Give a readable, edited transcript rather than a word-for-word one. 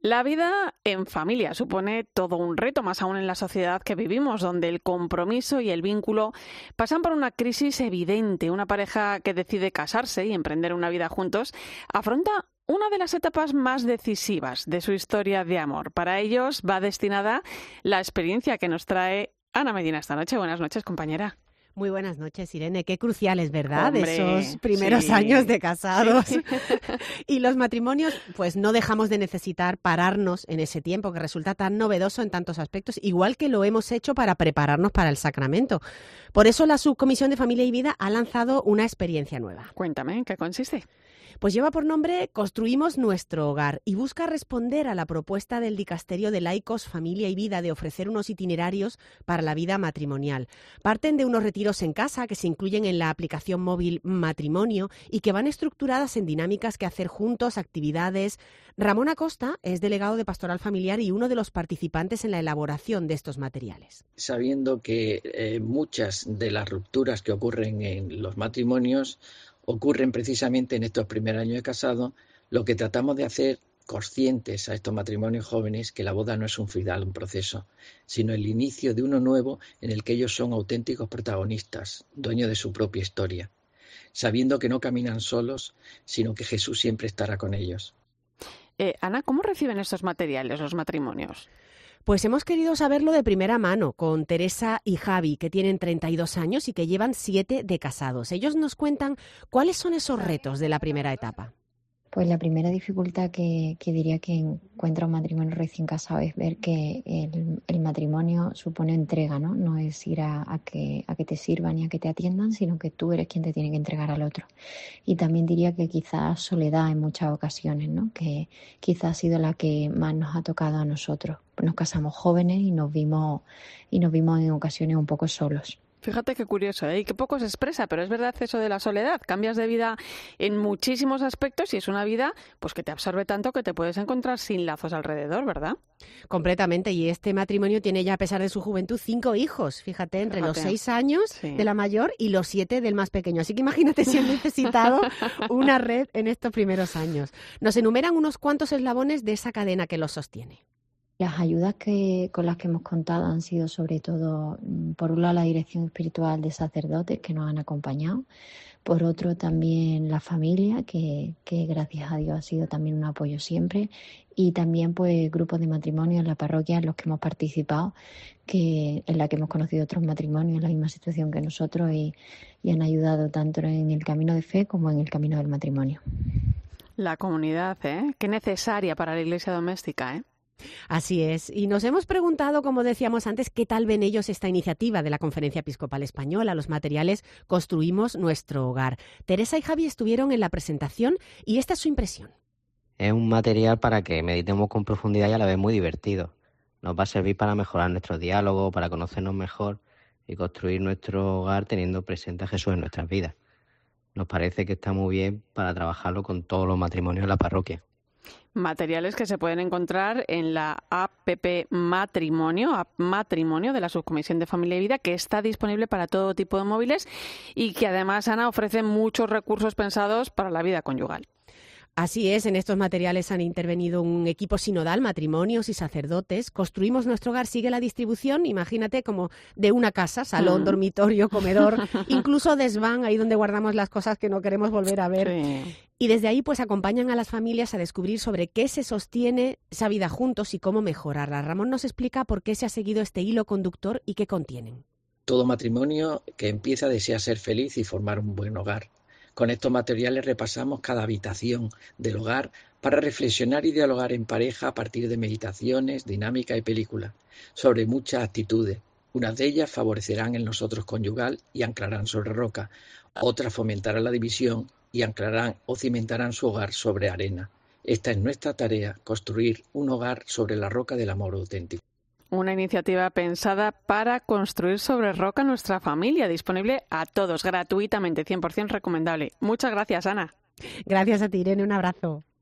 La vida en familia supone todo un reto, más aún en la sociedad que vivimos, donde el compromiso y el vínculo pasan por una crisis evidente. Una pareja que decide casarse y emprender una vida juntos afronta una de las etapas más decisivas de su historia de amor. Para ellos va destinada la experiencia que nos trae Ana Medina esta noche. Buenas noches, compañera. Muy buenas noches, Irene. Qué cruciales, ¿verdad? Hombre, esos primeros sí. años de casados. Sí. Y los matrimonios, pues no dejamos de necesitar pararnos en ese tiempo que resulta tan novedoso en tantos aspectos, igual que lo hemos hecho para prepararnos para el sacramento. Por eso la Subcomisión de Familia y Vida ha lanzado una experiencia nueva. Cuéntame, ¿en qué consiste? Pues lleva por nombre Construimos nuestro hogar y busca responder a la propuesta del Dicasterio de Laicos, Familia y Vida de ofrecer unos itinerarios para la vida matrimonial. Parten de unos retiros en casa que se incluyen en la aplicación móvil Matrimonio y que van estructuradas en dinámicas que hacer juntos, actividades. Ramón Acosta es delegado de Pastoral Familiar y uno de los participantes en la elaboración de estos materiales. Sabiendo que muchas de las rupturas que ocurren en los matrimonios ocurren precisamente en estos primeros años de casado, lo que tratamos de hacer conscientes a estos matrimonios jóvenes que la boda no es un final, un proceso, sino el inicio de uno nuevo en el que ellos son auténticos protagonistas, dueños de su propia historia, sabiendo que no caminan solos, sino que Jesús siempre estará con ellos. Ana, ¿cómo reciben estos materiales los matrimonios? Pues hemos querido saberlo de primera mano con Teresa y Javi, que tienen 32 años y que llevan 7 de casados. Ellos nos cuentan cuáles son esos retos de la primera etapa. Pues la primera dificultad que diría que encuentra un matrimonio recién casado es ver que el matrimonio supone entrega, ¿no? No es ir a que te sirvan y a que te atiendan, sino que tú eres quien te tiene que entregar al otro. Y también diría que quizás soledad en muchas ocasiones, ¿no? Que quizás ha sido la que más nos ha tocado a nosotros. Nos casamos jóvenes y nos vimos en ocasiones un poco solos. Fíjate qué curioso, ¿eh? Y qué poco se expresa, pero es verdad eso de la soledad. Cambias de vida en muchísimos aspectos y es una vida pues que te absorbe tanto que te puedes encontrar sin lazos alrededor, ¿verdad? Completamente, y este matrimonio tiene ya, a pesar de su juventud, 5 hijos, fíjate, entre los 6 años de la mayor y los 7 del más pequeño. Así que imagínate si han necesitado una red en estos primeros años. Nos enumeran unos cuantos eslabones de esa cadena que los sostiene. Las ayudas con las que hemos contado han sido sobre todo, por un lado, la dirección espiritual de sacerdotes que nos han acompañado, por otro también la familia, que gracias a Dios ha sido también un apoyo siempre, y también pues grupos de matrimonio en la parroquia en los que hemos participado, en la que hemos conocido otros matrimonios en la misma situación que nosotros y han ayudado tanto en el camino de fe como en el camino del matrimonio. La comunidad, qué necesaria para la iglesia doméstica, ¿eh? Así es. Y nos hemos preguntado, como decíamos antes, qué tal ven ellos esta iniciativa de la Conferencia Episcopal Española. Los materiales Construimos nuestro hogar. Teresa y Javi estuvieron en la presentación y esta es su impresión. Es un material para que meditemos con profundidad y a la vez muy divertido. Nos va a servir para mejorar nuestro diálogo, para conocernos mejor y construir nuestro hogar teniendo presente a Jesús en nuestras vidas. Nos parece que está muy bien para trabajarlo con todos los matrimonios en la parroquia. Materiales que se pueden encontrar en la app Matrimonio de la Subcomisión de Familia y Vida, que está disponible para todo tipo de móviles y que además, Ana, ofrece muchos recursos pensados para la vida conyugal. Así es, en estos materiales han intervenido un equipo sinodal, matrimonios y sacerdotes. Construimos nuestro hogar, sigue la distribución, imagínate, como de una casa, salón, dormitorio, comedor, incluso desván, ahí donde guardamos las cosas que no queremos volver a ver. Sí. Y desde ahí pues acompañan a las familias a descubrir sobre qué se sostiene esa vida juntos y cómo mejorarla. Ramón nos explica por qué se ha seguido este hilo conductor y qué contienen. Todo matrimonio que empieza desea ser feliz y formar un buen hogar. Con estos materiales repasamos cada habitación del hogar para reflexionar y dialogar en pareja a partir de meditaciones, dinámica y películas, sobre muchas actitudes. Unas de ellas favorecerán el nosotros conyugal y anclarán sobre roca, otras fomentarán la división y anclarán o cimentarán su hogar sobre arena. Esta es nuestra tarea, construir un hogar sobre la roca del amor auténtico. Una iniciativa pensada para construir sobre roca nuestra familia, disponible a todos, gratuitamente, 100% recomendable. Muchas gracias, Ana. Gracias a ti, Irene, un abrazo.